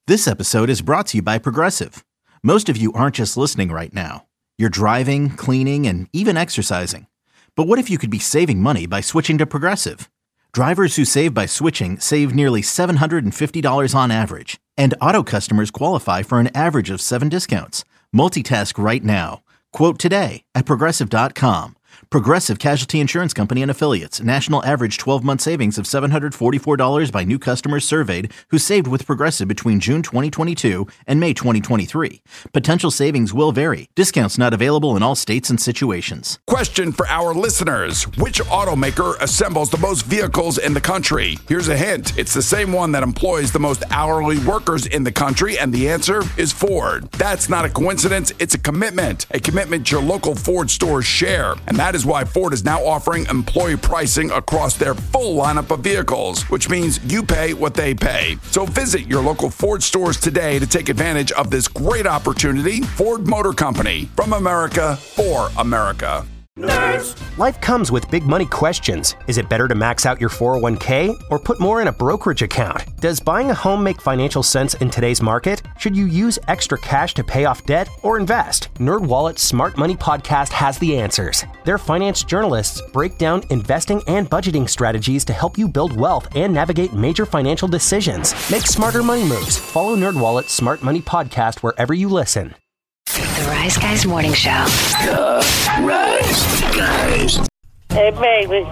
This episode is brought to you by Progressive. Most of you aren't just listening right now. You're driving, cleaning, and even exercising. But what if you could be saving money by switching to Progressive? Drivers who save by switching save nearly $750 on average. And auto customers qualify for an average of 7 discounts. Multitask right now. Quote today at Progressive.com. Progressive Casualty Insurance Company and Affiliates. National average 12-month savings of $744 by new customers surveyed who saved with Progressive between June 2022 and May 2023. Potential savings will vary. Discounts not available in all states and situations. Question for our listeners. Which automaker assembles the most vehicles in the country? Here's a hint. It's the same one that employs the most hourly workers in the country, and the answer is Ford. That's not a coincidence. It's a commitment your local Ford stores share. And that is why Ford is now offering employee pricing across their full lineup of vehicles, which means you pay what they pay. So visit your local Ford stores today to take advantage of this great opportunity. Ford Motor Company, from America for America. Nerds. Life comes with big money questions. Is it better to max out your 401k or put more in a brokerage account? Does buying a home make financial sense in today's market? Should you use extra cash to pay off debt or invest? NerdWallet's Smart Money Podcast has the answers. Their finance journalists break down investing and budgeting strategies to help you build wealth and navigate major financial decisions. Make smarter money moves. Follow NerdWallet's Smart Money Podcast wherever you listen. The Rise Guys Morning Show. The Rise Guys. Hey, baby.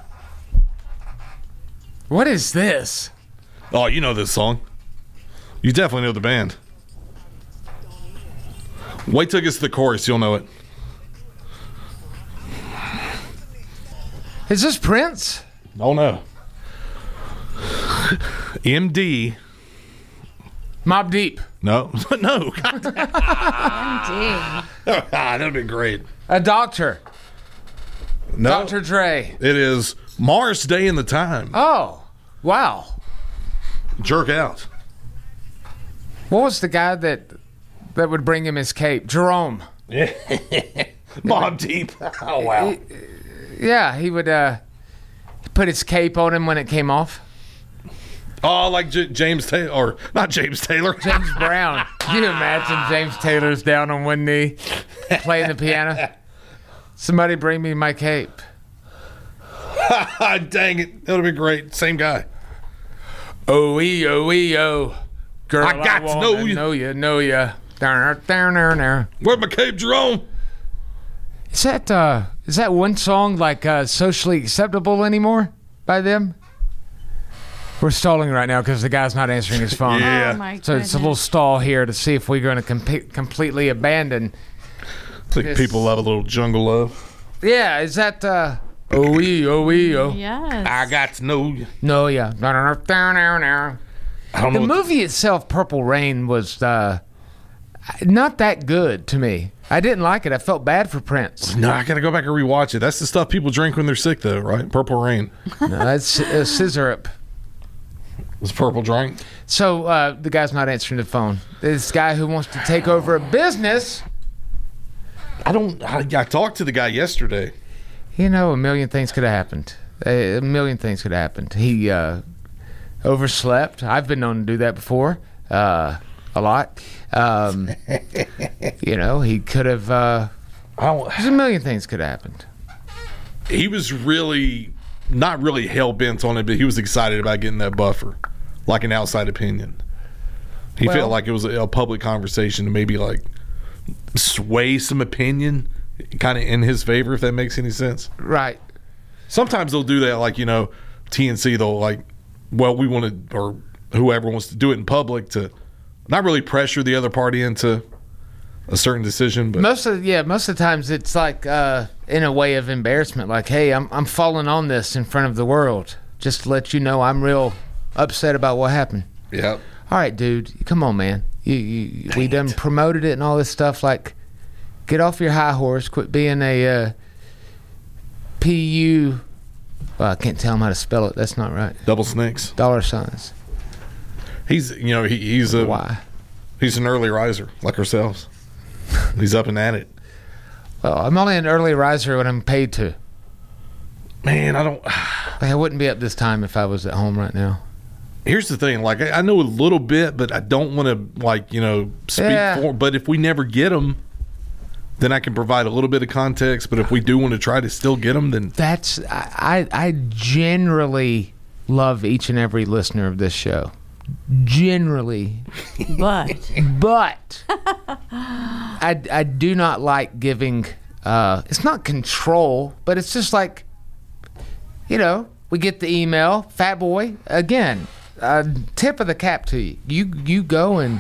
What is this? Oh, you know this song. You definitely know the band. Wait till it gets to the chorus, you'll know it. Is this Prince? Oh, no. MD. Mobb Deep. No. No. MD. That'd be great. A doctor. No. Dr. Dre. It is Morris Day in the Time. Oh, wow. Jerk out. What was the guy that would bring him his cape? Jerome. Mobb Deep. Oh, wow. Yeah, he would put his cape on him when it came off. Oh, like James Taylor, or not James Taylor. James Brown. Can you imagine James Taylor's down on one knee playing the piano? Somebody bring me my cape. Dang it. That would be great. Same guy. Oh. Girl, I got to know you. Know ya. Down. Where's my cape, Jerome? Is that one song like socially acceptable anymore by them? We're stalling right now because the guy's not answering his phone. Yeah. Oh my So it's a little stall here to see if we're going to completely abandon. I think people love a little jungle love. Yeah, is that oh. Yes. I got to know you. No, yeah. I don't The know. movie itself, Purple Rain, was not that good to me. I didn't like it. I felt bad for Prince. No, I got to go back and rewatch it. That's the stuff people drink when they're sick, though, right? Purple Rain. No, it's Scissorup. Was Purple drink? So the guy's not answering the phone. This guy who wants to take over a business. I talked to the guy yesterday. You know, a million things could have happened. A million things could have happened. He overslept. I've been known to do that before. A lot. You know, he could have. There's a million things could have happened. He was not really hell-bent on it, but he was excited about getting that buffer, like an outside opinion. He felt like it was a public conversation to maybe like sway some opinion kind of in his favor, if that makes any sense. Right. Sometimes they'll do that, like, you know, TNC, they'll like, well, we want to, or whoever wants to do it in public to not really pressure the other party into a certain decision. But most of the times it's like in a way of embarrassment, like, hey, I'm falling on this in front of the world just to let you know I'm real upset about what happened. Yeah. All right, dude, come on, man. We done promoted it and all this stuff. Like, get off your high horse. Quit being a PU. Well, I can't tell him how to spell it. That's not right. Double snakes. $signs. He's, you know, he's a Why? He's an early riser like ourselves. He's up and at it. Well, I'm only an early riser when I'm paid to. Man, I don't. Like, I wouldn't be up this time if I was at home right now. Here's the thing. Like, I know a little bit, but I don't want to, like, you know, speak for. But if we never get them, then I can provide a little bit of context. But if we do want to try to still get them, then I generally love each and every listener of this show. Generally, but I do not like giving. It's not control, but it's just like, you know, we get the email, Fat Boy again. Tip of the cap to you. You go and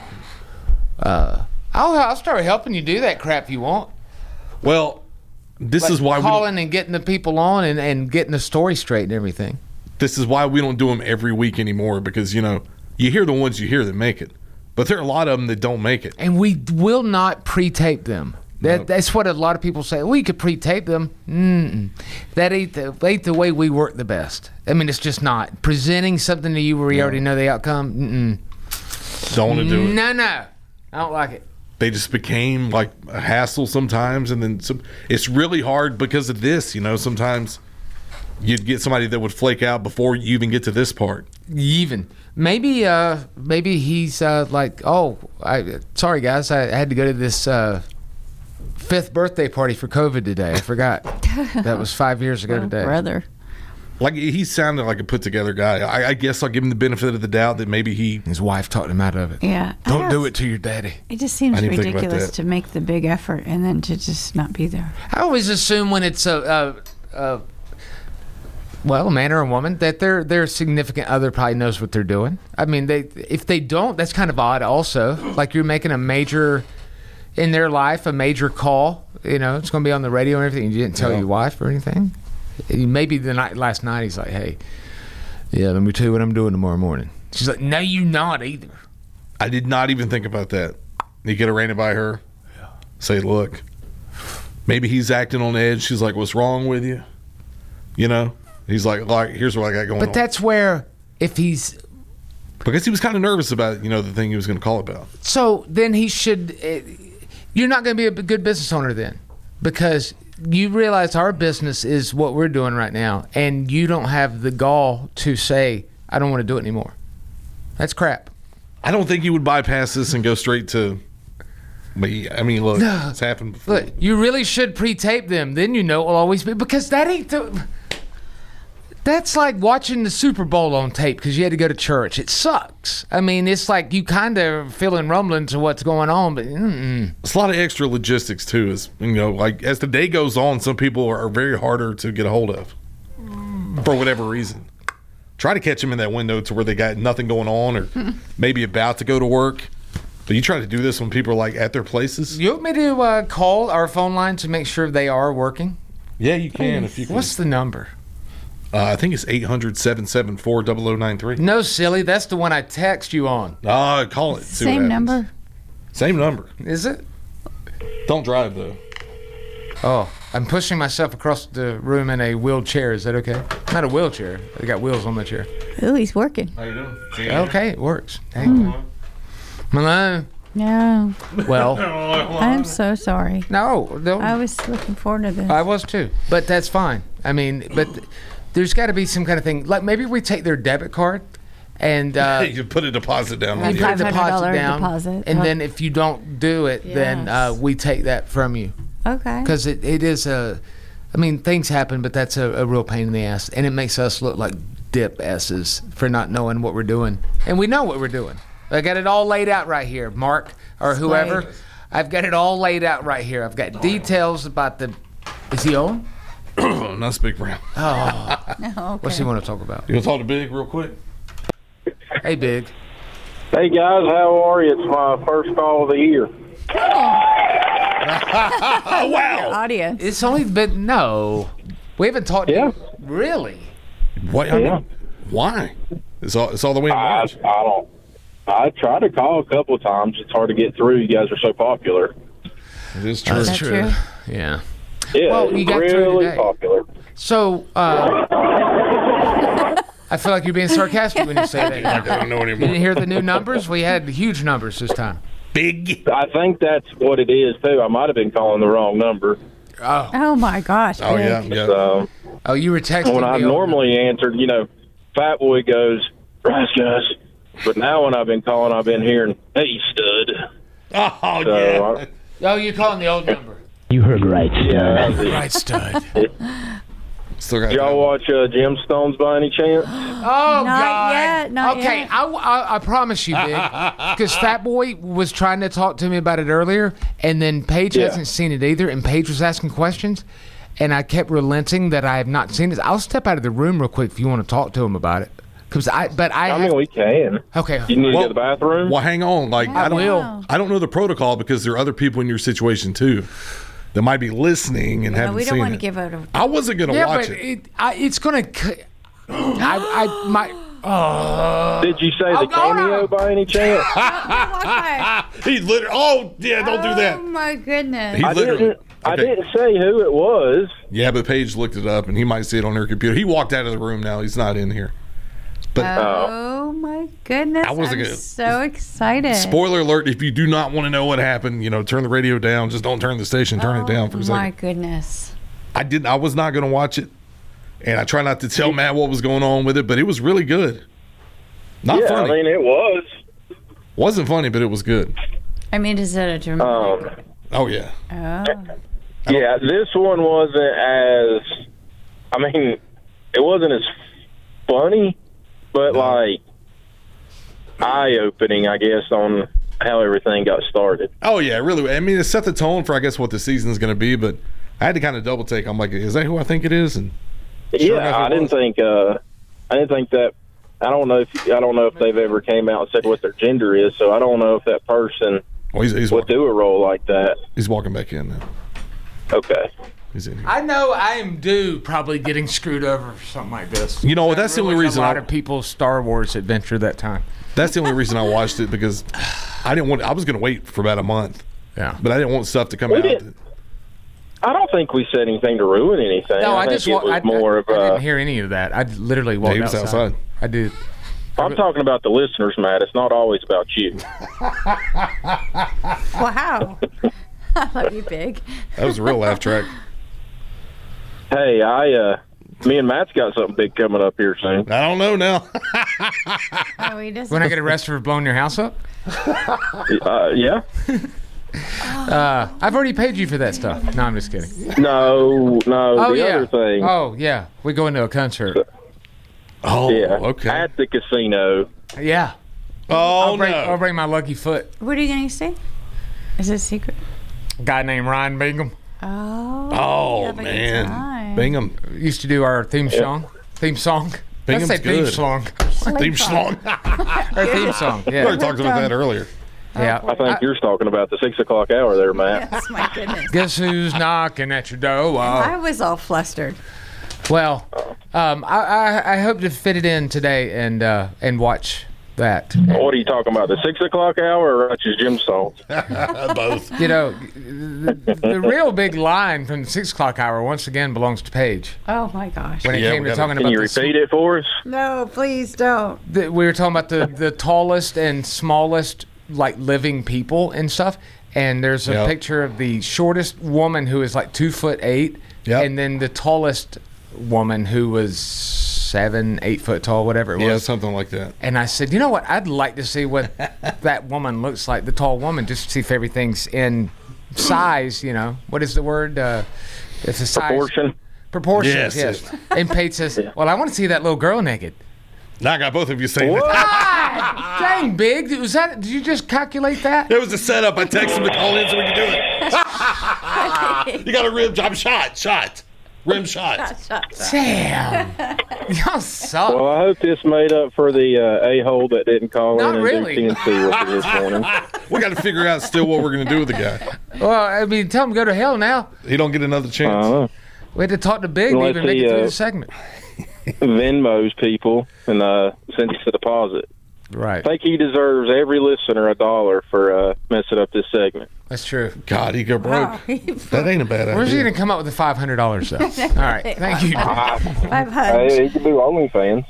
I'll start helping you do that crap you want. Well, this Like is why calling and getting the people on and getting the story straight and everything. This is why we don't do them every week anymore, because, you know, you hear the ones you hear that make it, but there are a lot of them that don't make it. And we will not pre-tape them. That's what a lot of people say. We could pre-tape them. That ain't the way we work the best. I mean, it's just not. Presenting something to you where you already know the outcome, Don't want to do it. No. I don't like it. They just became like a hassle sometimes, and then it's really hard because of this. You know, sometimes you'd get somebody that would flake out before you even get to this part. Maybe he's like, sorry guys, I had to go to this 5th birthday party for COVID today. I forgot. That was 5 years ago today. Brother. Like, he sounded like a put together guy. I guess I'll give him the benefit of the doubt that maybe His wife talked him out of it. Yeah. Don't do it to your daddy. It just seems I didn't think about ridiculous that. to make the big effort and then to just not be there. I always assume when it's a man or a woman, that their significant other probably knows what they're doing. I mean, if they don't, that's kind of odd also. Like, you're making a major, in their life, a major call. You know, it's going to be on the radio and everything. You didn't tell your wife or anything. Maybe last night he's like, hey, yeah, let me tell you what I'm doing tomorrow morning. She's like, no, you not either. I did not even think about that. You get ran it by her. Yeah. Say, look, maybe he's acting on edge. She's like, what's wrong with you? You know? He's like, here's what I got going on. But that's where, if he's... Because he was kind of nervous about, you know, the thing he was going to call about. So then he should... You're not going to be a good business owner then. Because you realize our business is what we're doing right now. And you don't have the gall to say, I don't want to do it anymore. That's crap. I don't think you would bypass this and go straight to... I mean, look, it's happened before. Look, you really should pre-tape them. Then you know it will always be... Because that ain't the... That's like watching the Super Bowl on tape because you had to go to church. It sucks. I mean, it's like you kind of feeling rumblings of what's going on, but it's a lot of extra logistics too. Is, you know, like as the day goes on, some people are very harder to get a hold of for whatever reason. Try to catch them in that window to where they got nothing going on or maybe about to go to work. But you try to do this when people are like at their places. You want me to call our phone line to make sure they are working? Yeah, you can. If you can. What's the number? I think it's 800-774-0093. No, silly. That's the one I text you on. Call it. See Same number? Same number. Is it? Don't drive, though. Oh, I'm pushing myself across the room in a wheelchair. Is that okay? Not a wheelchair. I got wheels on my chair. Ooh, he's working. How you doing? Okay, it works. Hey. Hello? No. Well, I'm so sorry. no. I was looking forward to this. I was too. But that's fine. I mean, but there's got to be some kind of thing. Like maybe we take their debit card and you put a deposit down. Like on the $500 deposit. and then if you don't do it, then we take that from you. Okay. Because it is I mean, things happen, but that's a real pain in the ass. And it makes us look like dip asses for not knowing what we're doing. And we know what we're doing. I got it all laid out right here, Mark, or whoever. I've got it all laid out right here. I've got details about the... Is he on? Not Big Brown. Oh. No, okay. What's he want to talk about? You want to talk to Big real quick? Hey, Big. Hey, guys. How are you? It's my first call of the year. Oh, wow. Audience. It's only been... No. We haven't talked to you. Really? What? I mean, why? It's all the way in March. I tried to call a couple of times. It's hard to get through. You guys are so popular. It is true. That's true? Yeah. Yeah, Well, you got through really today. popular. So, I feel like you're being sarcastic when you say that. I don't know You anymore. didn't hear the new numbers? We had huge numbers this time. Big. I think that's what it is, too. I might have been calling the wrong number. Oh, my gosh. Oh, Big. yeah. So Oh, you were texting when I me. normally answered, Fat Boy goes, Rise, guys. But now when I've been calling, I've been hearing, hey, stud. Oh, So, yeah. Oh, you're calling the old number. You heard right, stud. Right, stud. Still got Did y'all watch Gemstones by any chance? Oh, Not God. yet, not okay, yet. I promise you, Big. Because Fat Boy was trying to talk to me about it earlier, and then Paige Yeah. hasn't seen it either, and Paige was asking questions, and I kept relenting that I have not seen it. I'll step out of the room real quick if you want to talk to him about it. I mean, we can. Okay. You need to go to the bathroom? Well, hang on. Like, I will. I don't know the protocol because there are other people in your situation too that might be listening and haven't we don't seen want to it. give out a. I wasn't gonna Yeah, watch but it. it's gonna. Did you say the cameo by any chance? He literally. Oh yeah, don't do that. Oh my goodness. He I literally. didn't say who it was. Yeah, but Paige looked it up and he might see it on her computer. He walked out of the room now. He's not in here. But Oh my goodness. I wasn't I'm gonna- so excited. spoiler alert: if you do not want to know what happened, turn the radio down. Just don't turn the station. Turn it down for a My second. goodness. I was not going to watch it, and I try not to tell Matt what was going on with it, but it was really good. Not funny. I mean, it was. Wasn't funny, but it was good. I mean, is it a dramatic? Oh yeah. Oh. Yeah, this one wasn't as. I mean, it wasn't as funny, but like eye-opening, I guess, on how everything got started. Oh yeah, really. I mean, it set the tone for I guess what the season's going to be, but I had to kind of double take. I'm like, is that who I think it is? And sure enough, I it didn't was. think. I didn't think that. I don't know if they've ever came out and said what their gender is, so I don't know if that person Well, he's would do a role like that. He's walking back in now. Okay. He's in here. I know I am due probably getting screwed over for something like this. You know what? That's the only reason a lot of people's Star Wars adventure that time. That's the only reason I watched it because I didn't want. I was going to wait for about a month. Yeah. But I didn't want stuff to come We out. didn't- I don't think we said anything to ruin anything. No, I I think just it was more of I a. didn't hear any of that. I literally walked he was outside. I did. I'm talking about the listeners, Matt. It's not always about you. Wow. I love you, Big. That was a real laugh track. Hey, me and Matt's got something big coming up here soon. I don't know now. Oh, he doesn't. When I get arrested for blowing your house up? Yeah. I've already paid you for that stuff. No, I'm just kidding. No. Oh, the yeah. other thing. Oh, yeah. We go into a concert. Oh, yeah. okay. At the casino. Yeah. Oh, I'll bring my lucky foot. What are you going to say? Is it a secret? A guy named Ryan Bingham Oh. Oh, have a good man. time. Bingham. used to do our theme song. Bingham's Let's say theme good. song. Theme song. Our theme song. We Yeah. already talked about that earlier. Yeah. I think you're talking about the 6 o'clock hour there, Matt. Yes, my goodness. Guess who's knocking at your door? I was all flustered. Well, I hope to fit it in today and watch that. What are you talking about? The 6 o'clock hour or Righteous Gemstones? Both. You know, the real big line from the 6 o'clock hour once again belongs to Paige. Oh, my gosh. When it Yeah, came we to gotta- talking Can about you repeat it for us? No, please don't. we were talking about the tallest and smallest like living people and stuff. And there's a Yep. picture of the shortest woman who is like 2'8", Yep. and then the tallest woman who was 7, 8 foot tall, whatever it was. Yeah, something like that. And I said, you know what? I'd like to see what that woman looks like, the tall woman, just to see if everything's in size. You know, what is the word? It's a size. Proportion? Proportions, Yes. yes. And Pate says, well, I want to see that little girl naked. Now I got both of you saying What? that. Dang, Big. Did you just calculate that? It was a setup. I texted him to call in so we could do it. You got a rim job. Shot. Rim shot. Damn. Y'all suck. Well, I hope this made up for the a-hole that didn't call Not in and really. do CNC with it this morning. We got to figure out still what we're going to do with the guy. Well, I mean, tell him to go to hell now. He don't get another chance. We had to talk to Big to Unless even make he, it through the segment. Venmo's people and send us a deposit. Right. I think he deserves every listener $1 for messing up this segment. That's true. God, he go broke. Wow. That ain't a bad idea. Where's he going to come up with the $500 though? All right. Thank you. 500. Hey, he can do OnlyFans.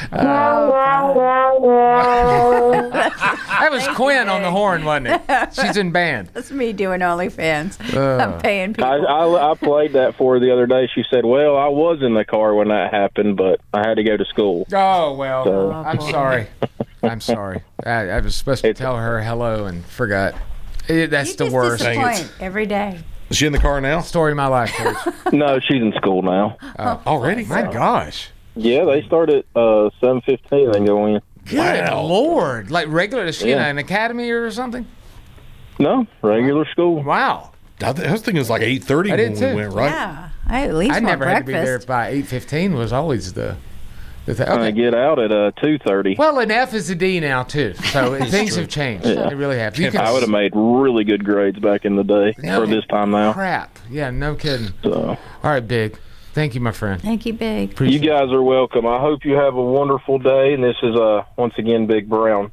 That was Quinn on the horn, wasn't it? She's in band. That's me doing OnlyFans. I'm paying people. I played that for her the other day. She said, well, I was in the car when that happened, but I had to go to school. Oh, well, So- I'm sorry. I'm sorry. I was supposed to tell her hello and forgot. That's you the just worst. disappoint every day. Is she in the car now? Story of my life, Coach. No, she's in school now. Already? My gosh. Yeah, they start at 7:15 and go in. Good Lord. Like regular, is she in Yeah. an academy or something? No, regular school. Wow. I was thinking it was like 8:30 I when did we too. went, right? Yeah. I at least I want never had to be there breakfast. by 8:15 was always the thing. I Okay. get out at 2:30. Well, an F is a D now, too. So things have changed. They really have. You I would have made really good grades back in the day No. for this time now. Crap. Yeah, no kidding. So, All right, Big. Thank you, my friend. Thank you, Big. you Appreciate it. guys are welcome. I hope you have a wonderful day. And this is once again Big Brown.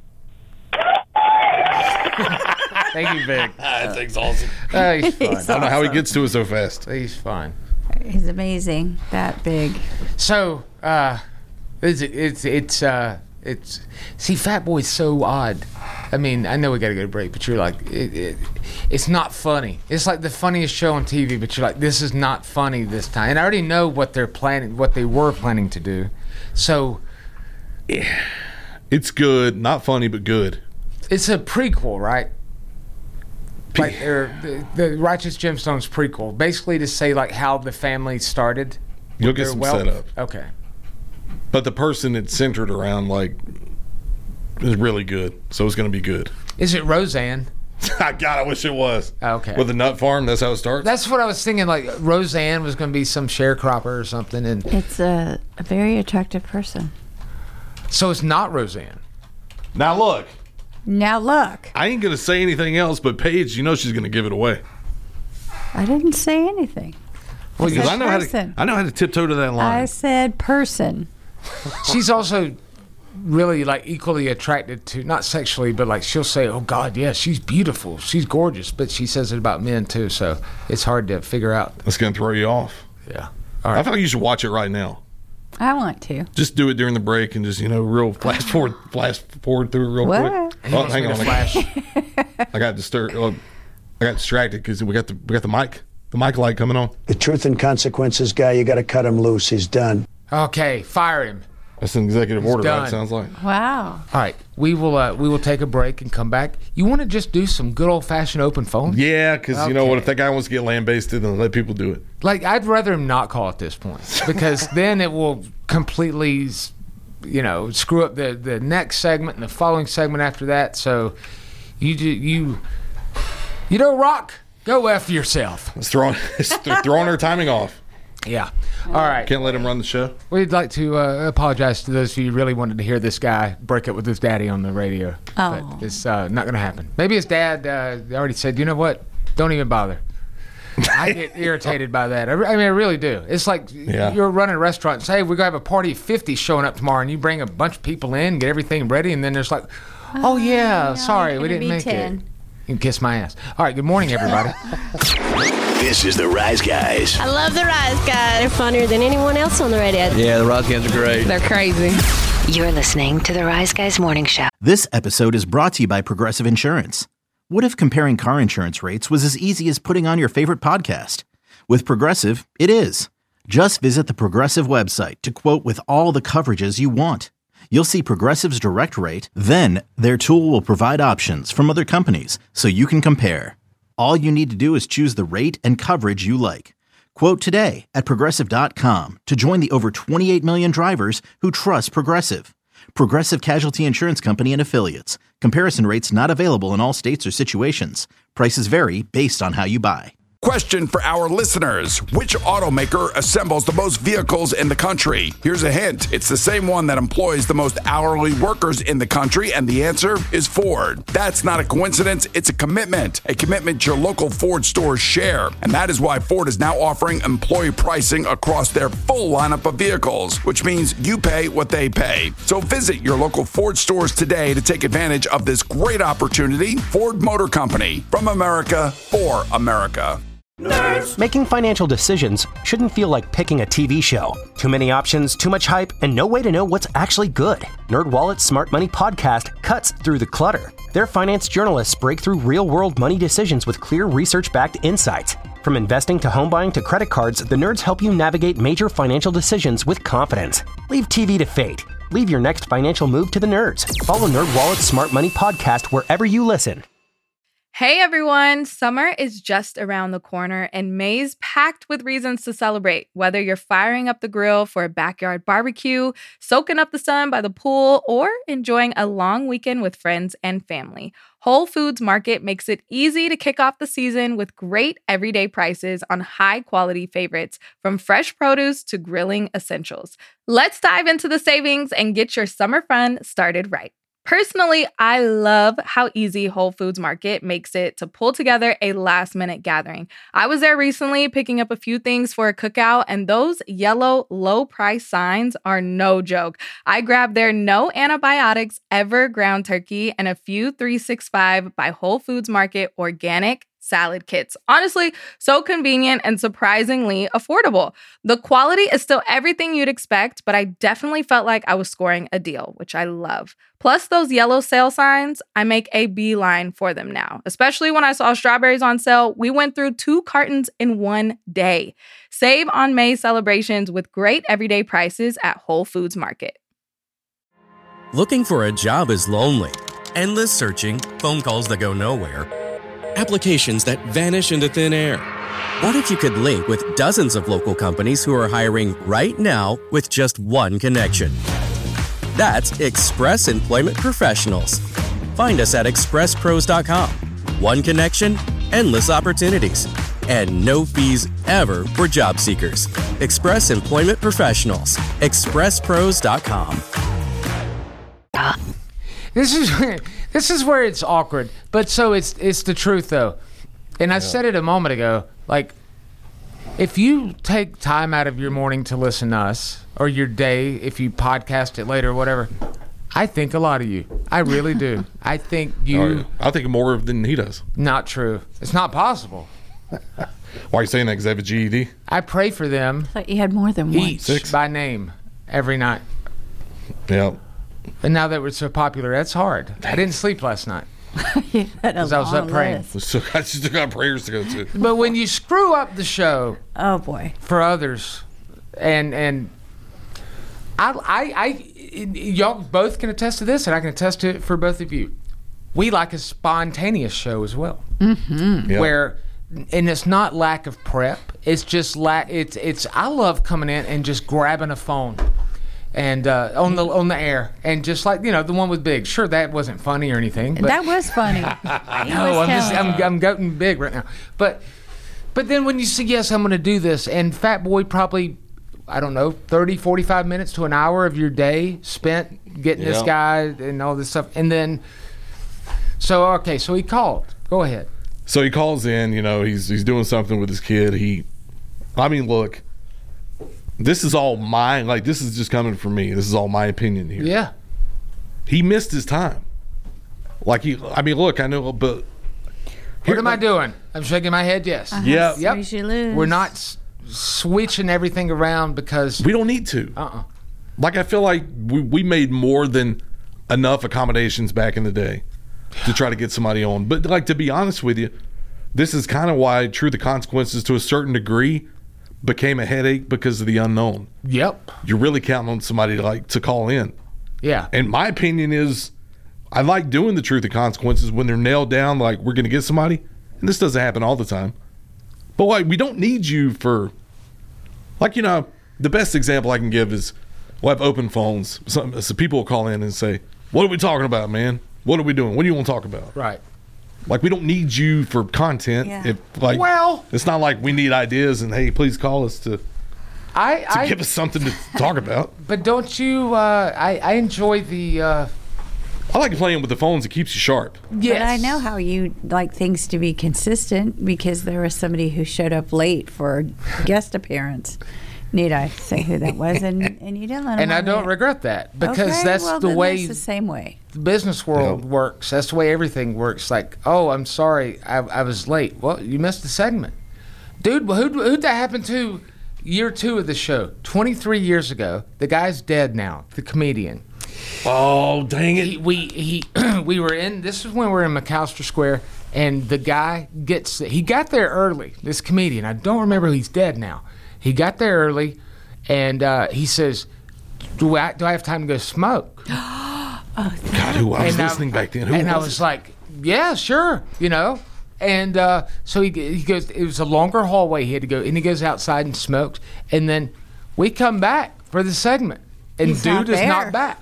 Thank you, Big. That thing's awesome. He's fun. I don't know how he gets to it so fast. He's fine. He's amazing. That big. So, it's see, Fat Boy's so odd. I mean, I know we got to go to break, but you're like, it's not funny. It's like the funniest show on TV, but you're like, this is not funny this time. And I already know what they're planning, what they were planning to do. So, It's good. Not funny, but good. it's a prequel, right? Like the Righteous Gemstones prequel, basically to say like how the family started. You'll get their some wealth. setup. Okay. But the person it's centered around, like, is really good. So it's going to be good. Is it Roseanne? God, I wish it was. Okay. With the nut farm, that's how it starts? That's what I was thinking. Like Roseanne was going to be some sharecropper or something, and It's a very attractive person. so it's not Roseanne. Now, look. Now look, I ain't going to say anything else, but Paige, you know she's going to give it away. I didn't say anything. Well, because said I know person. how to tiptoe to that I line. said person. She's also really like equally attracted to, not sexually, but like she'll say, "Oh God, yeah, she's beautiful, she's gorgeous," but she says it about men too. So it's hard to figure out. That's going to throw you off. Yeah. I feel like you should watch it right now. I want to. Just do it during the break and just, real flash forward through it real What? quick. He Oh, wants hang me on. to flash. I got disturbed. I got distracted because we got the mic light coming on. The truth and consequences guy, you got to cut him loose. He's done. Okay, fire him. That's an executive order, done. right? Sounds like. Wow. All right, we will take a break and come back. You want to just do some good old fashioned open phone? Yeah, because you know what? Okay. If that guy wants to get land-based, then let people do it. Like, I'd rather him not call at this point because then it will completely, screw up the next segment and the following segment after that. So, you Rock, go F yourself. It's throwing our timing off. Yeah. All right. Can't let him run the show. We'd like to apologize to those of you who really wanted to hear this guy break up with his daddy on the radio. Oh. But it's not going to happen. Maybe his dad already said, you know what? Don't even bother. I get irritated by that. I really do. It's like you're running a restaurant and say, hey, we're going to have a party of 50 showing up tomorrow, and you bring a bunch of people in, get everything ready, and then there's like, oh yeah, no, sorry, it's we gonna didn't be make 10. it. You can kiss my ass. All right, good morning, everybody. This is the Rise Guys. I love the Rise Guys. They're funnier than anyone else on the radio. Yeah, the Rise Guys are great. They're crazy. You're listening to the Rise Guys Morning Show. This episode is brought to you by Progressive Insurance. What if comparing car insurance rates was as easy as putting on your favorite podcast? With Progressive, it is. Just visit the Progressive website to quote with all the coverages you want. You'll see Progressive's direct rate, then their tool will provide options from other companies so you can compare. All you need to do is choose the rate and coverage you like. Quote today at Progressive.com to join the over 28 million drivers who trust Progressive. Progressive Casualty Insurance Company and Affiliates. Comparison rates not available in all states or situations. Prices vary based on how you buy. Question for our listeners. Which automaker assembles the most vehicles in the country? Here's a hint. It's the same one that employs the most hourly workers in the country, and the answer is Ford. That's not a coincidence. It's a commitment your local Ford stores share. And that is why Ford is now offering employee pricing across their full lineup of vehicles, which means you pay what they pay. So visit your local Ford stores today to take advantage of this great opportunity. Ford Motor Company, from America for America. Nerds. Making financial decisions shouldn't feel like picking a TV show. Too many options, too much hype, and no way to know what's actually good. NerdWallet's Smart Money podcast cuts through the clutter. Their finance journalists break through real-world money decisions with clear research-backed insights. From investing to home buying to credit cards, the nerds help you navigate major financial decisions with confidence. Leave TV to fate. Leave your next financial move to the nerds. Follow NerdWallet's Smart Money podcast wherever you listen. Hey everyone, summer is just around the corner and May's packed with reasons to celebrate. Whether you're firing up the grill for a backyard barbecue, soaking up the sun by the pool, or enjoying a long weekend with friends and family, Whole Foods Market makes it easy to kick off the season with great everyday prices on high-quality favorites, from fresh produce to grilling essentials. Let's dive into the savings and get your summer fun started right. Personally, I love how easy Whole Foods Market makes it to pull together a last-minute gathering. I was there recently picking up a few things for a cookout, and those yellow low-price signs are no joke. I grabbed their no antibiotics ever ground turkey and a few 365 by Whole Foods Market organic salad kits. Honestly, so convenient and surprisingly affordable. The quality is still everything you'd expect, but I definitely felt like I was scoring a deal, which I love. Plus those yellow sale signs, I make a beeline for them now. Especially when I saw strawberries on sale, we went through 2 cartons in one day. Save on May celebrations with great everyday prices at Whole Foods Market. Looking for a job is lonely. Endless searching, phone calls that go nowhere, applications that vanish into thin air. What if you could link with dozens of local companies who are hiring right now with just one connection? That's Express Employment Professionals. Find us at expresspros.com. One connection, endless opportunities, and no fees ever for job seekers. Express Employment Professionals. expresspros.com. This is where it's awkward, but so it's the truth though. And I said it a moment ago, like, if you take time out of your morning to listen to us, or your day, if you podcast it later or whatever, I think a lot of you. I really do. I think you... I think more than he does. Not true. It's not possible. Why are you saying that? Because they have a GED? I pray for them. I thought you had more than one. Each by name every night. Yeah. And now that we're so popular, that's hard. I didn't sleep last night. Because I was up praying. I still got prayers to go to. But when you screw up the show, oh boy, for others, and I y'all both can attest to this, and I can attest to it for both of you. We like a spontaneous show as well, mm-hmm. where, and it's not lack of prep. It's just it's. I love coming in and just grabbing a phone. And on the air, and just like, the one with Big. Sure, that wasn't funny or anything. But that was funny. No, I'm goating Big right now. But then when you say, yes, I'm going to do this, and Fat Boy probably, I don't know, 30, 45 minutes to an hour of your day spent getting this guy and all this stuff. And then, so he called. Go ahead. So he calls in, he's doing something with his kid. Look. This is all mine. Like, this is just coming from me. This is all my opinion here. Yeah. He missed his time. Look, I know, but... What am I doing? I'm shaking my head, yes. Yeah. Yep. We're not switching everything around because... We don't need to. Like, I feel like we made more than enough accommodations back in the day to try to get somebody on. But, like, to be honest with you, this is kind of why True the Consequences, to a certain degree, became a headache because of the unknown. Yep. You're really counting on somebody to call in. Yeah. And my opinion is, I like doing the Truth and Consequences when they're nailed down, like we're going to get somebody. And this doesn't happen all the time. But like, we don't need you for, like, the best example I can give is we'll have open phones. So people will call in and say, what are we talking about, man? What are we doing? What do you want to talk about? Right. Like, we don't need you for content. Yeah. It's not like we need ideas and, hey, please call us to give us something to talk about. But don't you? I enjoy the. I like playing with the phones. It keeps you sharp. Yes. But I know how you like things to be consistent because there was somebody who showed up late for a guest appearance. Need I say who that was? And you didn't let him. And I don't regret that because that's the way. It's the same way. The business world works. That's the way everything works. Like, oh, I'm sorry, I was late. Well, you missed the segment, dude. Who'd that happen to? Year 2 of the show, 23 years ago. The guy's dead now. The comedian. Oh, dang it! We were in. This is when we were in McAllister Square, and the guy he got there early. This comedian. I don't remember. He's dead now. He got there early, and he says, "Do I have time to go smoke?" God, who I was listening back then? Who I was like, "Yeah, sure," you know. And so he goes. It was a longer hallway he had to go, and he goes outside and smokes. And then we come back for the segment, and He's dude not is there. not back.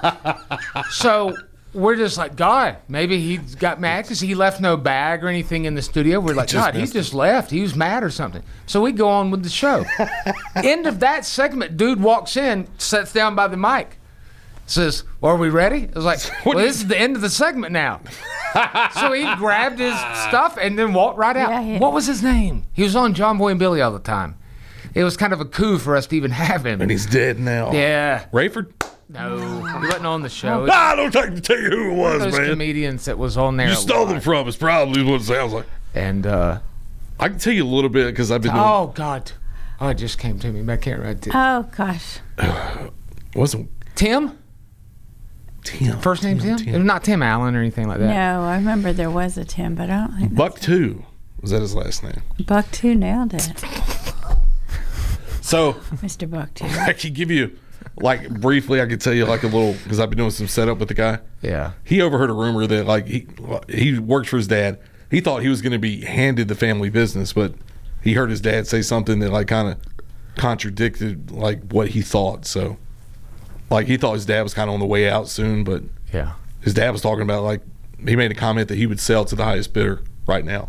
So we're just like, God, maybe he got mad because he left no bag or anything in the studio. We're like, God, he just left. He was mad or something. So we go on with the show. End of that segment, dude walks in, sits down by the mic, says, well, are we ready? I was like, well, this is the end of the segment now. So he grabbed his stuff and then walked right out. Yeah. What was his name? He was on John Boy and Billy all the time. It was kind of a coup for us to even have him. And he's dead now. Yeah. Rayford? No, he wasn't on the show. I don't tell you who it was, those man. comedians that was on there. You stole them from us, probably what it sounds like. And I can tell you a little bit because I've been doing... Oh, God. Oh, it just came to me, but I can't write it. Oh, gosh. Wasn't... Tim? Tim. First name Tim? It was not Tim Allen or anything like that. No, I remember there was a Tim, but I don't think Buck 2. Was that his last name? Buck 2 nailed it. So... Mr. Buck 2. I could give you... Like, briefly, I could tell you, like, a little... Because I've been doing some setup with the guy. Yeah. He overheard a rumor that, like, he worked for his dad. He thought he was going to be handed the family business, but he heard his dad say something that, like, kind of contradicted, like, what he thought. So, like, he thought his dad was kind of on the way out soon, but yeah, his dad was talking about, like, he made a comment that he would sell to the highest bidder right now.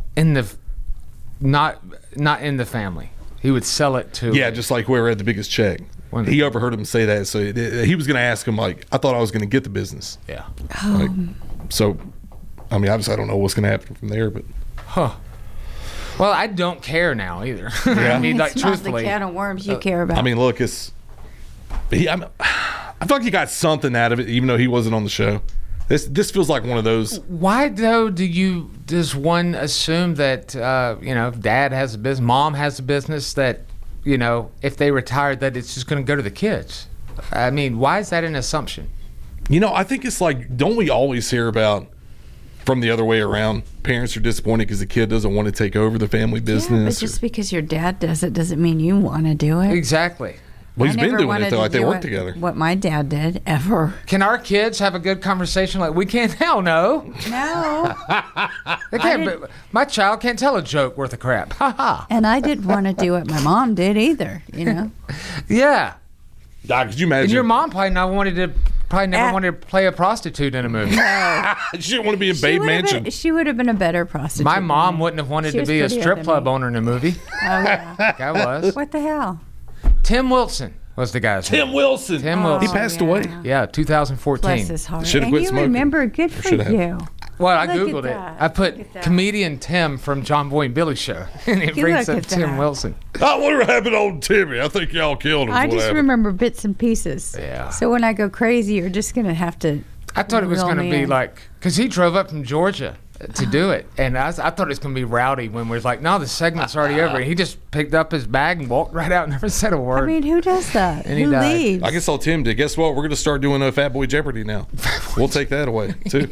Not in the family. He would sell it to... Yeah, just like whoever had the biggest check. He overheard him say that, so he was going to ask him, like, I thought I was going to get the business. Yeah. Like, so, I mean, obviously I don't know what's going to happen from there, but... Huh. Well, I don't care now either. Yeah. I mean, like, It's not truthfully. the can of worms you care about. I mean, look, I feel like he got something out of it, even though he wasn't on the show. This feels like one of those... Why, though, does one assume that, dad has a business, mom has a business that... if they retired, that it's just going to go to the kids. I mean, why is that an assumption? I think it's like, don't we always hear about from the other way around? Parents are disappointed because the kid doesn't want to take over the family business. Yeah, but just because your dad does it doesn't mean you want to do it. Exactly. Well, he's I been never doing it, wanted though. to Like, they do work it together. What my dad did, ever. Can our kids have a good conversation like we can't? Hell no. No. They can't. My child can't tell a joke worth of crap. Ha ha. And I didn't want to do what my mom did either, Yeah. Could you imagine? And your mom probably never wanted to play a prostitute in a movie. No. She didn't want to be in Babe Mansion. She would have been a better prostitute. My mom wouldn't have wanted She to was be a prettier strip than club me. owner in a movie. Oh, yeah. Like I was. What the hell? Tim Wilson was the guy's name. Tim Wilson. Tim Wilson. He passed away. Yeah, 2014. Bless his heart. Should've And quit you smoking. remember, good for Should've. you. Well, I Look at Googled it. that. I put Look at that. comedian Tim from John Boy and Billy show. And it You brings look up at Tim that. Wilson. Oh, whatever happened on Timmy? I think y'all killed him. I What just happened? remember bits and pieces. Yeah. So when I go crazy, you're just going to have to. I thought it was reel going to me be in. like, because he drove up from Georgia to do it. And I thought it was going to be rowdy when we was like, no, the segment's already over. And he just picked up his bag and walked right out and never said a word. I mean, who does that? And he Who died. leaves? I guess all Tim did. Guess what? We're going to start doing Fat Boy Jeopardy now. We'll take that away, too.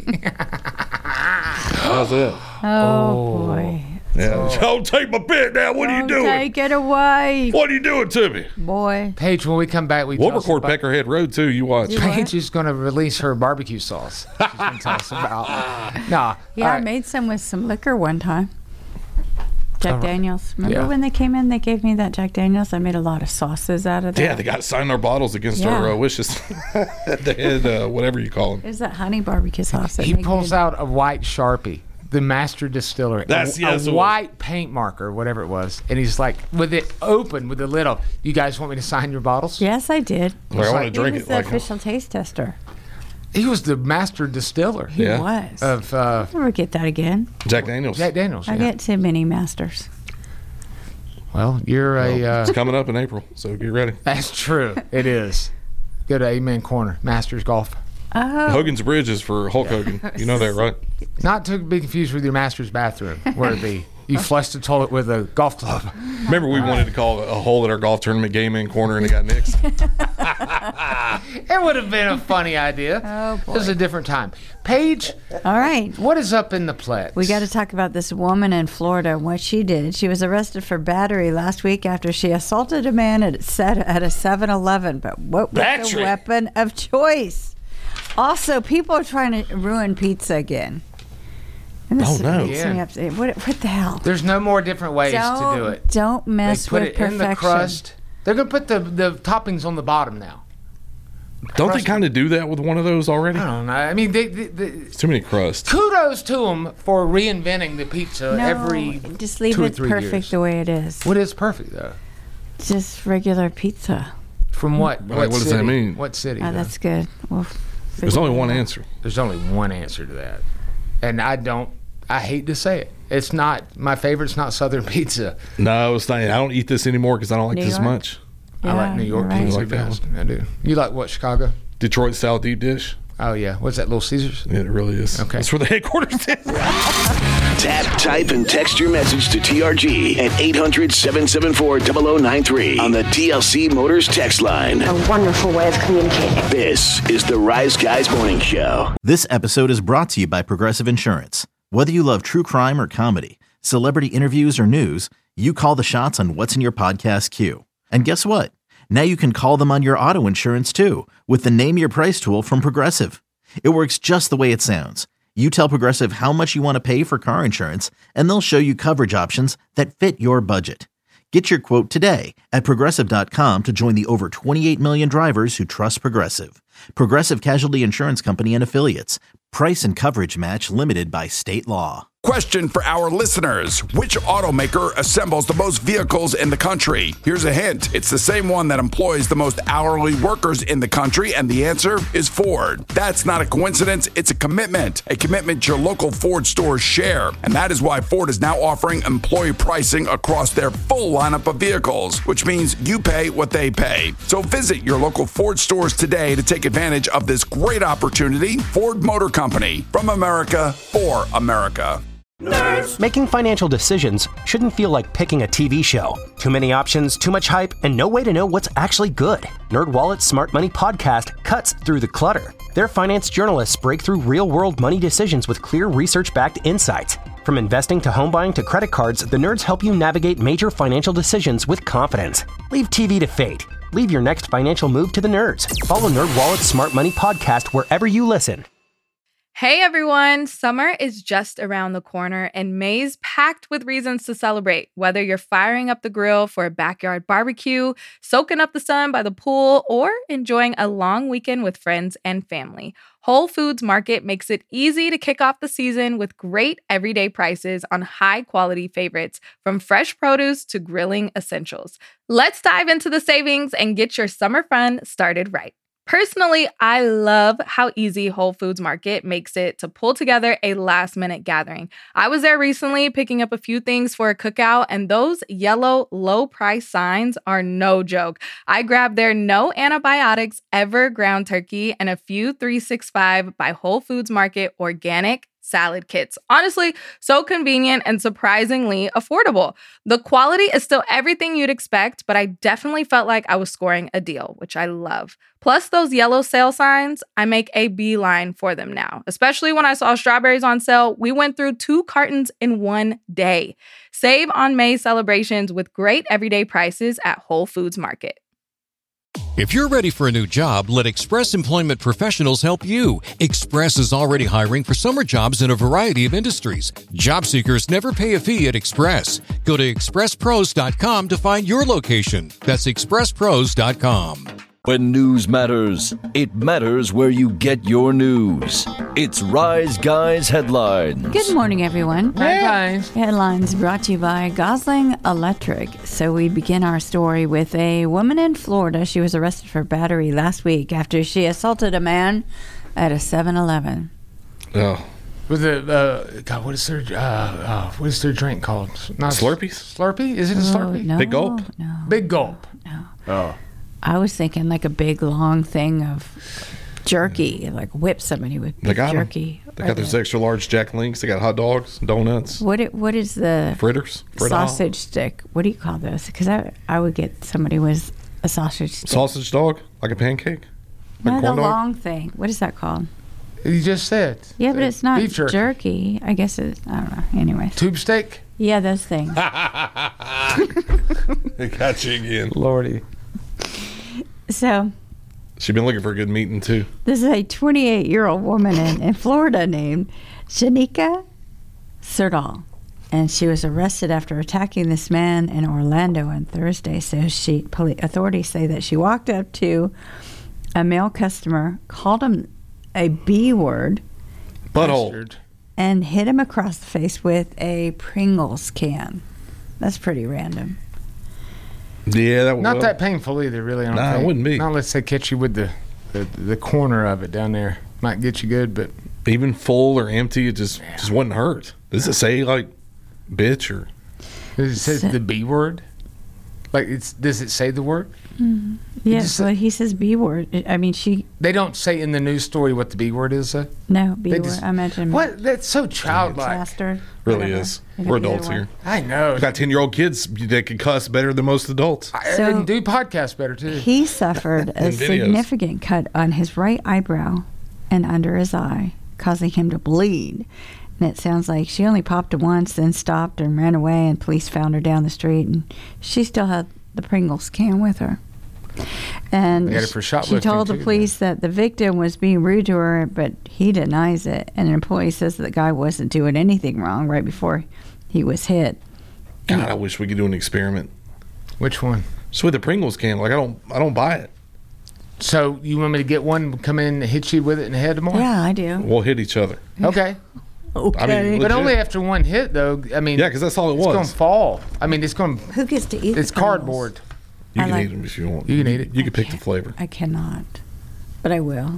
How's that? Oh, boy. Yeah. Don't take my bit now. What are you doing? Take it away. What are you doing to me? Boy. Paige, when we come back, We'll record Peckerhead Road, too. You watch. Paige is going to release her barbecue sauce. She's going to tell us about. Nah. Yeah, all I right. made some with some liquor one time. Jack All right. Daniels. Remember Yeah. when they came in, they gave me that Jack Daniels? I made a lot of sauces out of that. Yeah, they got to sign our bottles against our Yeah. wishes. They had, whatever you call them. There's that honey barbecue sauce. that He make pulls good- out a white Sharpie the master distiller. That's a white paint marker, whatever it was. And he's like, with it open, with the lid off, you guys want me to sign your bottles? Yes, I did. Well, I want to drink He was it. the Like official taste tester. He was the master distiller. He was. Of never get that again. Jack Daniels. Jack Daniels. I get too many masters. Well, you're it's coming up in April, so get ready. That's true. It is. Go to Amen Corner, Masters Golf. Oh. Hogan's Bridge is for Hulk Hogan. You know that, right? Not to be confused with your master's bathroom, where you flush the toilet with a golf club. Remember, we wanted to call a hole at our golf tournament Game In Corner, and it got nixed. It would have been a funny idea. Oh, boy. It was a different time. Paige. All right. What is up in the Plex? We got to talk about this woman in Florida and what she did. She was arrested for battery last week after she assaulted a man at a 7-Eleven. But what was the weapon of choice? Also, people are trying to ruin pizza again. And this makes me upset. What the hell? There's no more different ways to do it. Don't mess with perfection. In the crust. They're going to put the toppings on the bottom now. Don't they kind of do that with one of those already? I don't know. I mean, it's too many crusts. Kudos to them for reinventing the pizza every just leave 2 or it 3 perfect years. The way it is. What is perfect, though? Just regular pizza. From what? What does that mean? What city? Oh, that's good. Well, there's only one answer. There's only one answer to that. And I hate to say it. It's not, my favorite's not Southern pizza. No, I was saying, I don't eat this anymore because I don't like this much. I like New York pizza the best. I do. You like what, Chicago? Detroit style deep dish. Oh, yeah. What's that, Little Caesars? Yeah, it really is. Okay. That's where the headquarters is. Tap, type, and text your message to TRG at 800-774-0093 on the TLC Motors text line. A wonderful way of communicating. This is the Rise Guys Morning Show. This episode is brought to you by Progressive Insurance. Whether you love true crime or comedy, celebrity interviews or news, you call the shots on what's in your podcast queue. And guess what? Now you can call them on your auto insurance too with the Name Your Price tool from Progressive. It works just the way it sounds. You tell Progressive how much you want to pay for car insurance, and they'll show you coverage options that fit your budget. Get your quote today at Progressive.com to join the over 28 million drivers who trust Progressive. Progressive Casualty Insurance Company and Affiliates. Price and coverage match limited by state law. Question for our listeners. Which automaker assembles the most vehicles in the country? Here's a hint. It's the same one that employs the most hourly workers in the country, and the answer is Ford. That's not a coincidence. It's a commitment your local Ford stores share. And that is why Ford is now offering employee pricing across their full lineup of vehicles, which means you pay what they pay. So visit your local Ford stores today to take advantage of this great opportunity. Ford Motor Company, from America for America. Nerds. Making financial decisions shouldn't feel like picking a TV show. Too many options, too much hype, and no way to know what's actually good. NerdWallet's Smart Money podcast cuts through the clutter. Their finance journalists break through real-world money decisions with clear research-backed insights. From investing to home buying to credit cards, the nerds help you navigate major financial decisions with confidence. Leave TV to fate. Leave your next financial move to the nerds. Follow NerdWallet's Smart Money podcast wherever you listen. Hey everyone, summer is just around the corner and May's packed with reasons to celebrate. Whether you're firing up the grill for a backyard barbecue, soaking up the sun by the pool, or enjoying a long weekend with friends and family, Whole Foods Market makes it easy to kick off the season with great everyday prices on high-quality favorites, from fresh produce to grilling essentials. Let's dive into the savings and get your summer fun started right. Personally, I love how easy Whole Foods Market makes it to pull together a last-minute gathering. I was there recently picking up a few things for a cookout, and those yellow low-price signs are no joke. I grabbed their no antibiotics ever ground turkey and a few 365 by Whole Foods Market organic salad kits. Honestly, so convenient and surprisingly affordable. The quality is still everything you'd expect, but I definitely felt like I was scoring a deal, which I love. Plus those yellow sale signs, I make a beeline for them now. Especially when I saw strawberries on sale, we went through 2 cartons in one day. Save on May celebrations with great everyday prices at Whole Foods Market. If you're ready for a new job, let Express Employment Professionals help you. Express is already hiring for summer jobs in a variety of industries. Job seekers never pay a fee at Express. Go to expresspros.com to find your location. That's expresspros.com. When news matters, it matters where you get your news. It's Rise Guys Headlines. Good morning, everyone. Headlines brought to you by Gosling Electric. So we begin our story with a woman in Florida. She was arrested for battery last week after she assaulted a man at a 7-Eleven. Oh. With a God, what is their drink called? Not Slurpees? Slurpee? Is it a Slurpee? No, Big Gulp? No. Big Gulp. No. Oh. I was thinking like a big long thing of jerky, like whip somebody with They got jerky. They got those extra large Jack Links. They got hot dogs, donuts. What is the fritters? Sausage stick. What do you call those? Because I would get somebody with a sausage stick. Sausage dog? Like a pancake? Like No, corn the dog? long thing. What is that called? You just said. Yeah, but it's not beef jerky. I guess it's, I don't know. Anyway. Tube steak? Yeah, those things. They got you again. Lordy. So She's been looking for a good meeting, too. this is a 28-year-old woman in Florida named Shanika Serdal. And she was arrested after attacking this man in Orlando on Thursday. So authorities say that she walked up to a male customer, called him a B word, Butthole. and hit him across the face with a Pringles can. That's pretty random. Yeah, that Not that painful either, really. I don't Nah, it think. wouldn't be. Not unless they catch you with the corner of it down there. Might get you good, but even full or empty, it just wouldn't hurt. Does it say like bitch or? Does it say the B word? Like does it say the word? Mm-hmm. Yes, well, he says B word. I mean, They don't say in the news story what the B word is, though? No, B They word. just- I imagine. What? That's so childlike. Bastard. Really is. It We're could be adults either here. I know. We got 10-year-old kids that can cuss better than most adults. And do podcasts better, too. He suffered a And videos. significant cut on his right eyebrow and under his eye, causing him to bleed. And it sounds like she only popped it once, then stopped and ran away, and police found her down the street, and she still had the Pringles can with her. And They got it for she shoplifting, told the too, police that the victim was being rude to her, but he denies it. And an employee says that the guy wasn't doing anything wrong right before he was hit. God, I wish we could do an experiment. Which one? So with the Pringles can, like I don't buy it. So you want me to get one, come in and hit you with it in the head tomorrow? Yeah, I do. We'll hit each other. Okay. Okay. I mean, But legit. only after one hit, though. I mean, Yeah, because that's all it it's was. going to fall. I mean, it's going. Who gets to eat It's the Pringles? cardboard. You I can like- eat them if you want. You can eat it. You can pick the flavor. I cannot, but I will.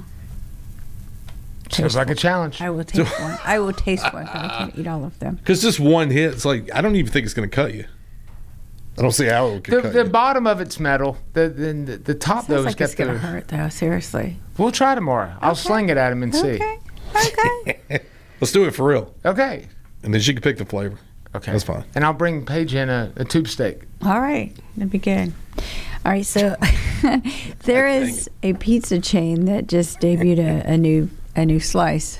Sounds like a challenge. I will taste one. I will taste one, but I can't eat all of them. Because just one hit, it's like I don't even think it's going to cut you. I don't see how it could cut The you. bottom of it's metal. The top, though, Sounds has like got it's gonna the. hurt, though. Seriously. We'll try tomorrow. I'll sling it at him and see. Okay. Okay. Let's do it for real. Okay. And then she can pick the flavor. Okay. That's fine. And I'll bring Paige in a tube steak. All right. That'd be good. All right. So there is a pizza chain that just debuted a new slice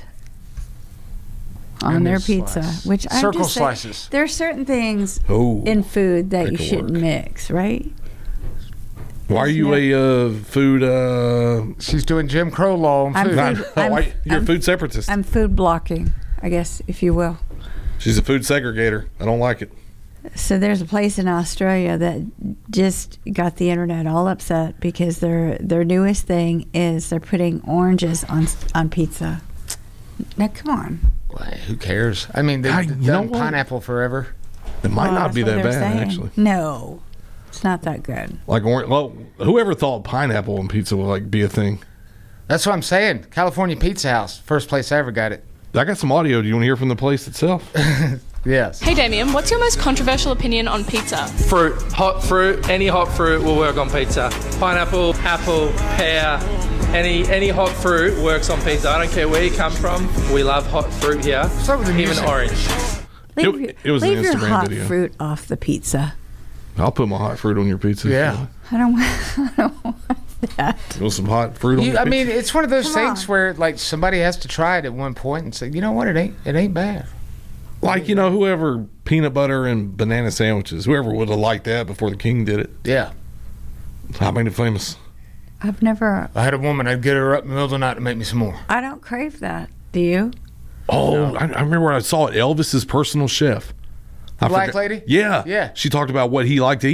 on their pizza, which I'm Circle just saying, slices. there are certain things Oh, in food that you could shouldn't work. mix, right? Why are you a food? She's doing Jim Crow law on I'm food. food- Why, you're a I'm- food separatist. I'm food blocking, I guess, if you will. She's a food segregator. I don't like it. So there's a place in Australia that just got the internet all upset because their newest thing is they're putting oranges on pizza. Now, come on. Well, who cares? I mean, they've you know done what? pineapple forever. It might Well, not that's be what that they're bad, saying. actually. No, it's not that good. Like, well, whoever thought pineapple on pizza would like be a thing? That's what I'm saying. California Pizza House, first place I ever got it. I got some audio. Do you want to hear from the place itself? Yes. Hey Damien, what's your most controversial opinion on pizza? Fruit, hot fruit, any hot fruit will work on pizza. Pineapple, apple, pear, any hot fruit works on pizza. I don't care where you come from. We love hot fruit here. Start with the Even music. orange. It was an leave your Instagram hot video. fruit off the pizza. I'll put my hot fruit on your pizza. Yeah. I don't want that. You want some hot fruit on your I pizza? mean, it's one of those Come things on. where like somebody has to try it at one point and say, you know what, it ain't bad. Like, whoever peanut butter and banana sandwiches, whoever would have liked that before the king did it. Yeah. I made it famous. I've never. I had a woman, I'd get her up in the middle of the night to make me some more. I don't crave that. Do you? Oh, I remember when I saw it. Elvis's personal chef. The black lady? Yeah. Yeah. She talked about what he liked to eat.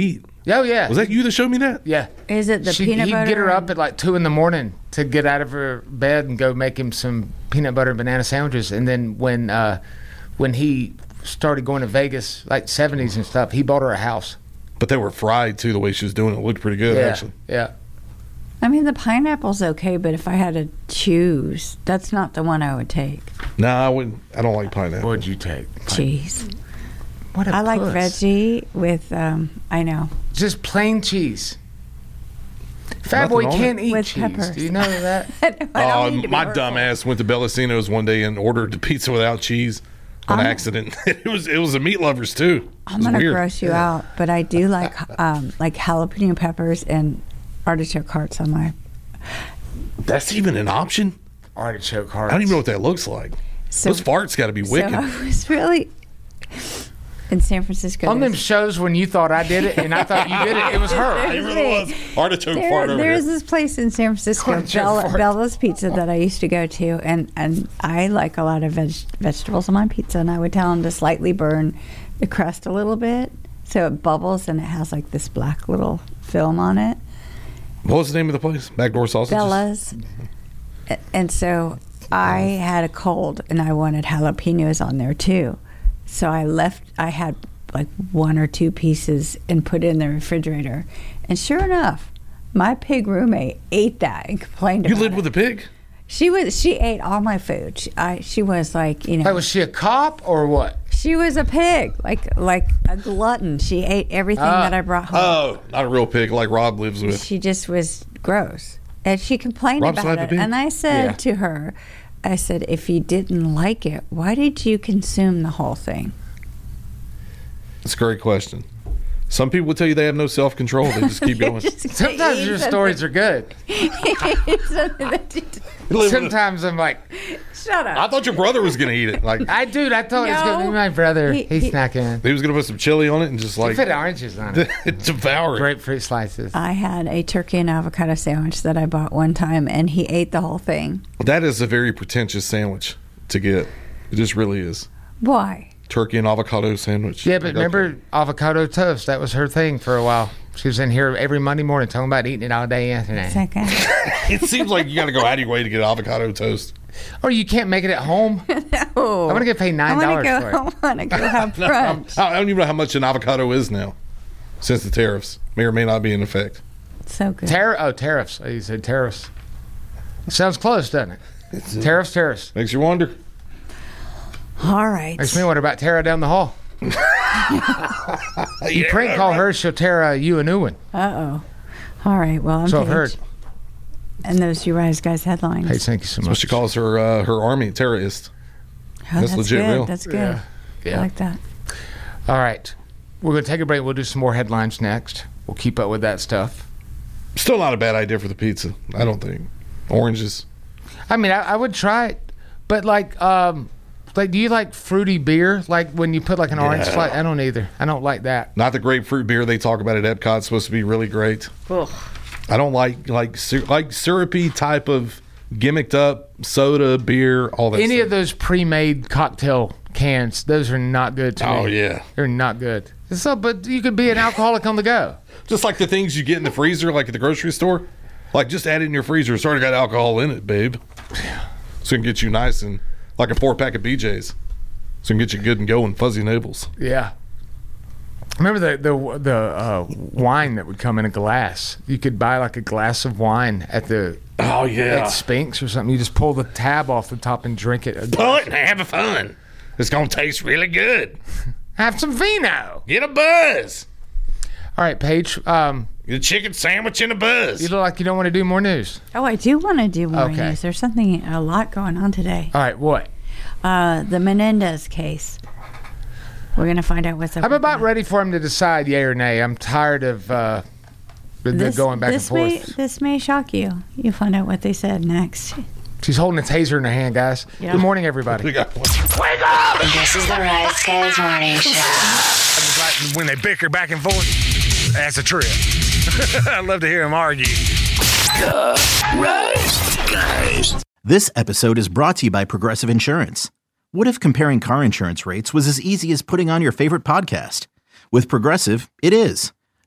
Oh, yeah. Was that you that showed me that? Yeah. Is it the peanut butter? He'd get her up at like 2 a.m. to get out of her bed and go make him some peanut butter and banana sandwiches. And then when he started going to Vegas, like 70s and stuff, he bought her a house. But they were fried, too, the way she was doing it. It looked pretty good, actually. Yeah. I mean, the pineapple's okay, but if I had to choose, that's not the one I would take. No, I wouldn't. I don't like pineapple. What would you take? Cheese. What a I like puss. veggie with, I know. Just plain cheese. Fat boy can't eat with cheese. peppers. Do you know that? My dumb ass went to Bellacino's one day and ordered the pizza without cheese on accident. It was a meat lovers too. I'm gonna gross you out, but I do like jalapeno peppers and artichoke hearts on my. That's even an option. Artichoke hearts. I don't even know what that looks like. Those farts got to be wicked. So I was really in San Francisco. On them shows when you thought I did it and I thought you did it, it was her. It really was. Artichoke fart over There's here. this place in San Francisco, Bella's Pizza, that I used to go to, and I like a lot of vegetables on my pizza, and I would tell them to slightly burn the crust a little bit so it bubbles and it has like this black little film on it. What was the name of the place? Backdoor Sausages? Bella's. And so I had a cold and I wanted jalapenos on there too. So I had like 1 or 2 pieces and put it in the refrigerator. And sure enough, my pig roommate ate that and complained about it. You lived with a pig? She ate all my food. She was like, you know. Like, was she a cop or what? She was a pig, like a glutton. She ate everything that I brought home. Oh, not a real pig like Rob lives with. She just was gross. And she complained Rob's about not it. the pig? And I said to her, I said, if you didn't like it, why did you consume the whole thing? That's a great question. Some people would tell you they have no self-control. They just keep going. Sometimes your stories are good. Sometimes I'm like, shut up. I thought your brother was going to eat it. Like I thought it was going to be my brother. He's snacking. He was going to put some chili on it and just like put oranges on it. Devour it. Grapefruit slices. I had a turkey and avocado sandwich that I bought one time, and he ate the whole thing. That is a very pretentious sandwich to get. It just really is. Why? Turkey and avocado sandwich. Yeah, but remember avocado toast? That was her thing for a while. She was in here every Monday morning talking about eating it all day yesterday. It seems like you got to go out of your way to get avocado toast. Or you can't make it at home. No. I want to get paid $9 for it. I want to go have brunch. I don't even know how much an avocado is now since the tariffs. May or may not be in effect. So good. Tariffs. You said tariffs. Sounds close, doesn't it? Tariffs. Makes you wonder. All right. Makes me wonder about Tara down the hall. You prank call her, she'll Tara you a new one. Uh-oh. All right. Well, I'm So I've heard. And those You Rise Guys headlines. Hey, thank you so much. That's what she calls her her army terrorist. That's legit good. real. That's good. Yeah. I like that. All right. We're going to take a break. We'll do some more headlines next. We'll keep up with that stuff. Still not a bad idea for the pizza, I don't think. Oranges. I mean, I would try it. But like, do you like fruity beer? Like when you put like an orange slice? I don't either. I don't like that. Not the grapefruit beer they talk about at Epcot. It's supposed to be really great. Ugh. I don't like syrupy type of gimmicked up soda, beer, all that Any stuff. of those pre-made cocktail cans, those are not good to me. Oh, yeah. They're not good. So, but you could be an alcoholic on the go. Just like the things you get in the freezer, like at the grocery store. Like, just add it in your freezer. It's already got alcohol in it, babe. So it can get you nice and like a 4-pack of BJ's. So it can get you good and going, fuzzy navels. Yeah. Remember the wine that would come in a glass? You could buy like a glass of wine at the at Spinks or something. You just pull the tab off the top and drink it. Pull it and have fun. It's gonna taste really good. Have some vino. Get a buzz. All right, Paige. Get a chicken sandwich and a buzz. You look like you don't want to do more news. Oh, I do want to do more Okay. news. There's a lot going on today. All right, what? The Menendez case. We're going to find out what's up. I'm about ready for him to decide yay or nay. I'm tired of going back and forth. This may shock you. You'll find out what they said next. She's holding a taser in her hand, guys. Yeah. Good morning, everybody. Wake up! This is the Rise Guys Morning Show. When they bicker back and forth, that's a trip. I love to hear them argue. The Rise Guys. This episode is brought to you by Progressive Insurance. What if comparing car insurance rates was as easy as putting on your favorite podcast? With Progressive, it is.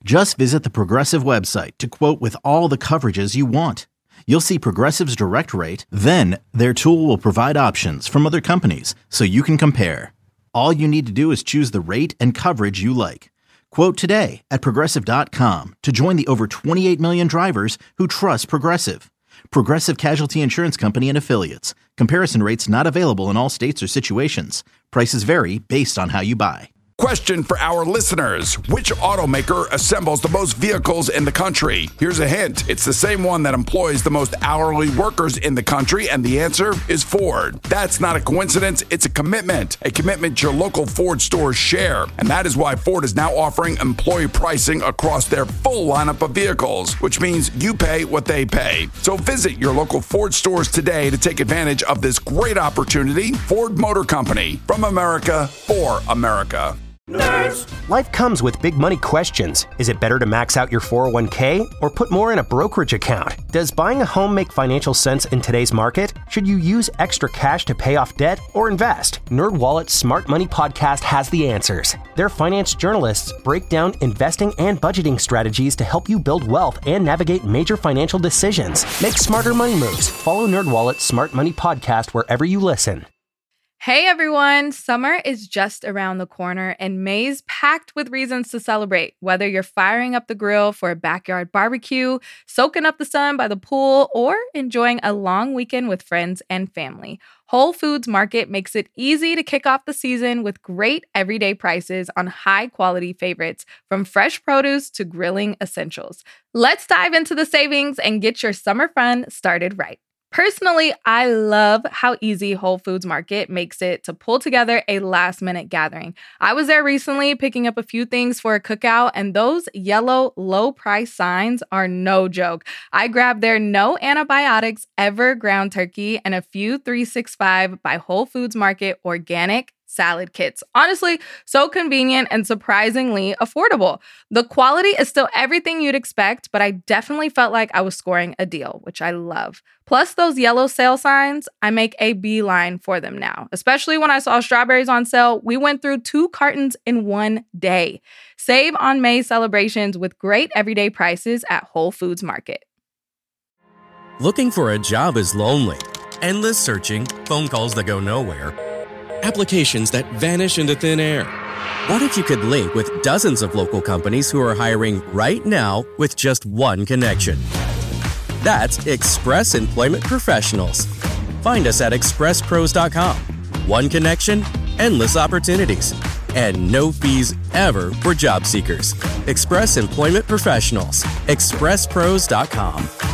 Just visit the Progressive website to quote with all the coverages you want. You'll see Progressive's direct rate, then their tool will provide options from other companies so you can compare. All you need to do is choose the rate and coverage you like. Quote today at Progressive.com to join the over 28 million drivers who trust Progressive. Progressive Casualty Insurance Company and Affiliates. Comparison rates not available in all states or situations. Prices vary based on how you buy. Question for our listeners. Which automaker assembles the most vehicles in the country? Here's a hint. It's the same one that employs the most hourly workers in the country, and the answer is Ford. That's not a coincidence. It's a commitment your local Ford stores share. And that is why Ford is now offering employee pricing across their full lineup of vehicles, which means you pay what they pay. So visit your local Ford stores today to take advantage of this great opportunity. Ford Motor Company, from America for America. Nerds. Life comes with big money questions. Is it better to max out your 401k or put more in a brokerage account? Does buying a home make financial sense in today's market? Should you use extra cash to pay off debt or invest? NerdWallet's Smart Money Podcast has the answers. Their finance journalists break down investing and budgeting strategies to help you build wealth and navigate major financial decisions. Make smarter money moves. Follow NerdWallet's Smart Money Podcast wherever you listen. Hey everyone, summer is just around the corner and May's packed with reasons to celebrate. Whether you're firing up the grill for a backyard barbecue, soaking up the sun by the pool, or enjoying a long weekend with friends and family, Whole Foods Market makes it easy to kick off the season with great everyday prices on high-quality favorites, from fresh produce to grilling essentials. Let's dive into the savings and get your summer fun started right. Personally, I love how easy Whole Foods Market makes it to pull together a last-minute gathering. I was there recently picking up a few things for a cookout, and those yellow low-price signs are no joke. I grabbed their no antibiotics ever ground turkey and a few 365 by Whole Foods Market organic salad kits. Honestly, so convenient and surprisingly affordable. The quality is still everything you'd expect, but I definitely felt like I was scoring a deal, which I love. Plus those yellow sale signs, I make a beeline for them now. Especially when I saw strawberries on sale, we went through 2 cartons in one day. Save on May celebrations with great everyday prices at Whole Foods Market. Looking for a job is lonely. Endless searching, phone calls that go nowhere, applications that vanish into thin air. What if you could link with dozens of local companies who are hiring right now with just one connection? That's Express Employment Professionals. Find us at expresspros.com. One connection, endless opportunities, and no fees ever for job seekers. Express Employment Professionals. expresspros.com.